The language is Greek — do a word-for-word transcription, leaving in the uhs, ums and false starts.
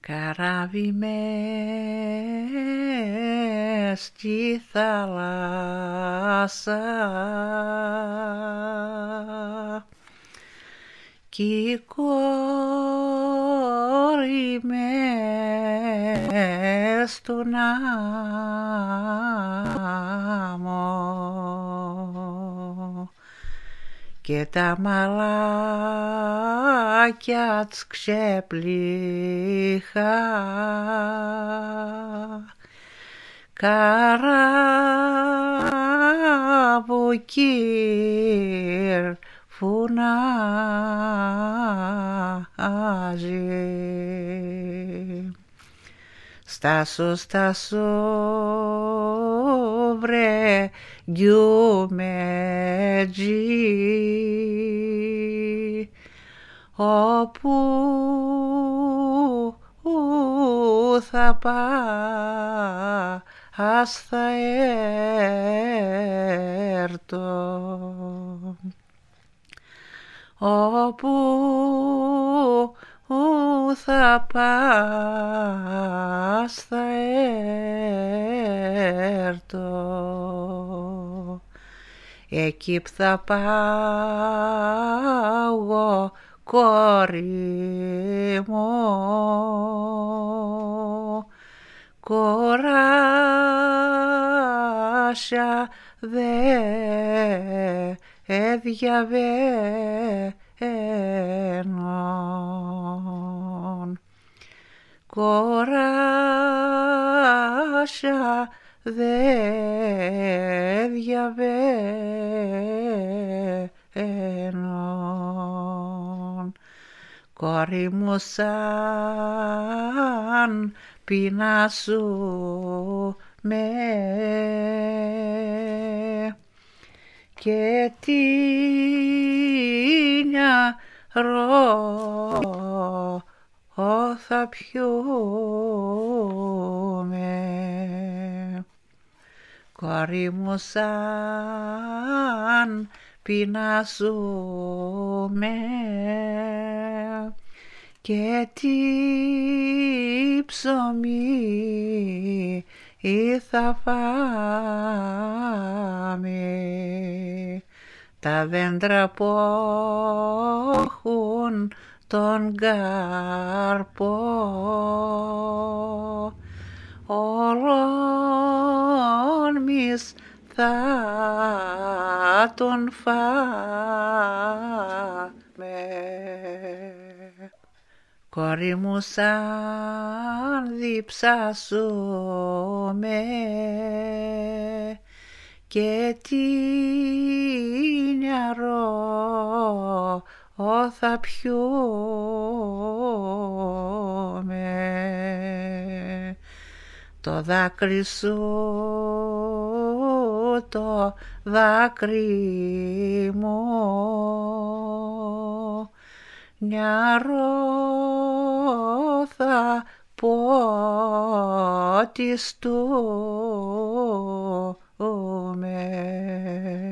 Καράβι μες στη θάλασσα κι η κόρη μες στον άμμο και τα μαλάκια τς ξέπληχα καράβοκυρ φωνάζει. Στάσου, στάσου βρε γκιουμέτζι, όπου θα πας θα έρθω, όπου θα πας θα έρθω, εκεί που θα πάω κόρη μου, κοράσια δε διαβαίνουν, κοράσια δε διαβαίνουν. Κόρη μου σαν πεινάσουμε και τι νερό θα πιούμε. Κόρη μου σαν πεινάσουμε και τι ψωμί θα φάμε, τα δέντρα που έχουν τον καρπό όλον μης θα τον φάμε. Κόρη μου σαν διψάσουμε και τι νερό θα πιούμε. Το δάκρυ σου το δάκρυ μου νερό θα ποτιστούμε.